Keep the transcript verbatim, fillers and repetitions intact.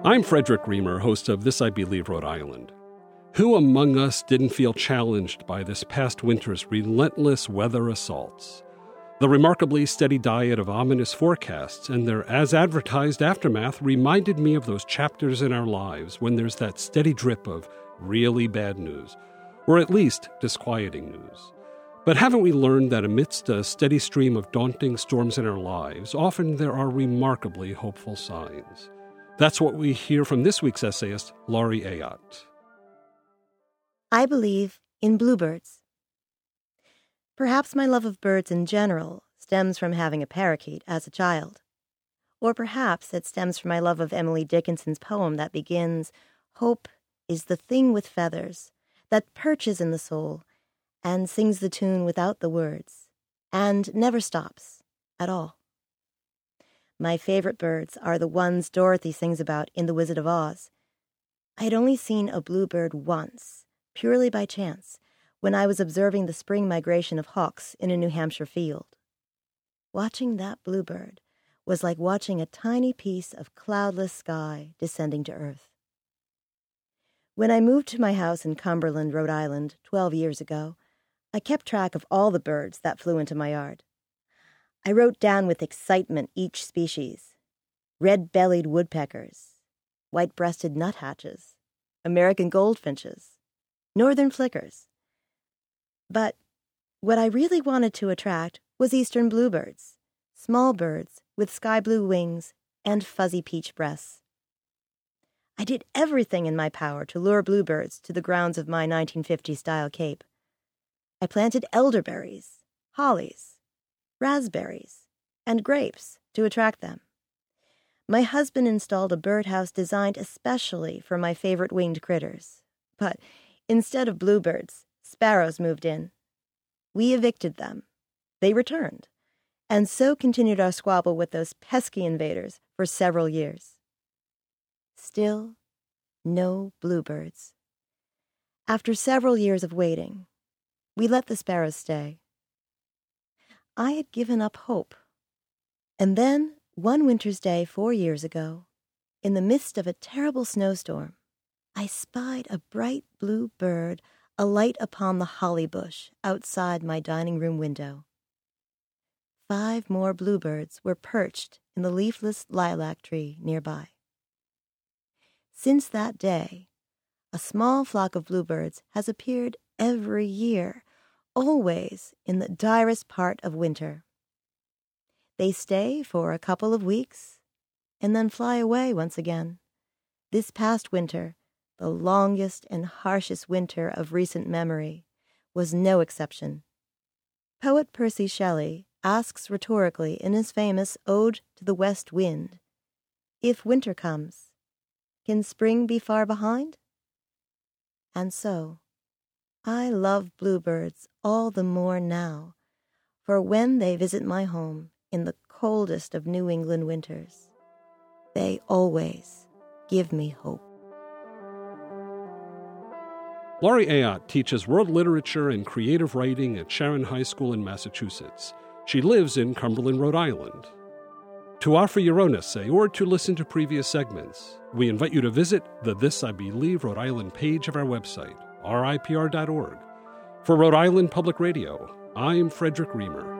I'm Frederick Reamer, host of This I Believe Rhode Island. Who among us didn't feel challenged by this past winter's relentless weather assaults? The remarkably steady diet of ominous forecasts and their as-advertised aftermath reminded me of those chapters in our lives when there's that steady drip of really bad news, or at least disquieting news. But haven't we learned that amidst a steady stream of daunting storms in our lives, often there are remarkably hopeful signs? That's what we hear from this week's essayist, Laurie Ayotte. I believe in bluebirds. Perhaps my love of birds in general stems from having a parakeet as a child. Or perhaps it stems from my love of Emily Dickinson's poem that begins, "Hope is the thing with feathers that perches in the soul and sings the tune without the words, and never stops at all." My favorite birds are the ones Dorothy sings about in The Wizard of Oz. I had only seen a bluebird once, purely by chance, when I was observing the spring migration of hawks in a New Hampshire field. Watching that bluebird was like watching a tiny piece of cloudless sky descending to earth. When I moved to my house in Cumberland, Rhode Island, twelve years ago, I kept track of all the birds that flew into my yard. I wrote down with excitement each species: red-bellied woodpeckers, white-breasted nuthatches, American goldfinches, northern flickers. But what I really wanted to attract was eastern bluebirds, small birds with sky-blue wings and fuzzy peach breasts. I did everything in my power to lure bluebirds to the grounds of my nineteen fifties-style cape. I planted elderberries, hollies, raspberries, and grapes to attract them. My husband installed a birdhouse designed especially for my favorite winged critters. But instead of bluebirds, sparrows moved in. We evicted them. They returned, and so continued our squabble with those pesky invaders for several years. Still, no bluebirds. After several years of waiting, we let the sparrows stay. I had given up hope. And then, one winter's day four years ago, in the midst of a terrible snowstorm, I spied a bright blue bird alight upon the holly bush outside my dining room window. Five more bluebirds were perched in the leafless lilac tree nearby. Since that day, a small flock of bluebirds has appeared every year, always in the direst part of winter. They stay for a couple of weeks and then fly away once again. This past winter, the longest and harshest winter of recent memory, was no exception. Poet Percy Shelley asks rhetorically in his famous Ode to the West Wind, "If winter comes, can spring be far behind?" And so, I love bluebirds all the more now, for when they visit my home in the coldest of New England winters, they always give me hope. Laurie Ayotte teaches world literature and creative writing at Sharon High School in Massachusetts. She lives in Cumberland, Rhode Island. To offer your own essay or to listen to previous segments, we invite you to visit the This I Believe Rhode Island page of our website, R I P R dot org. For Rhode Island Public Radio, I'm Frederick Reamer.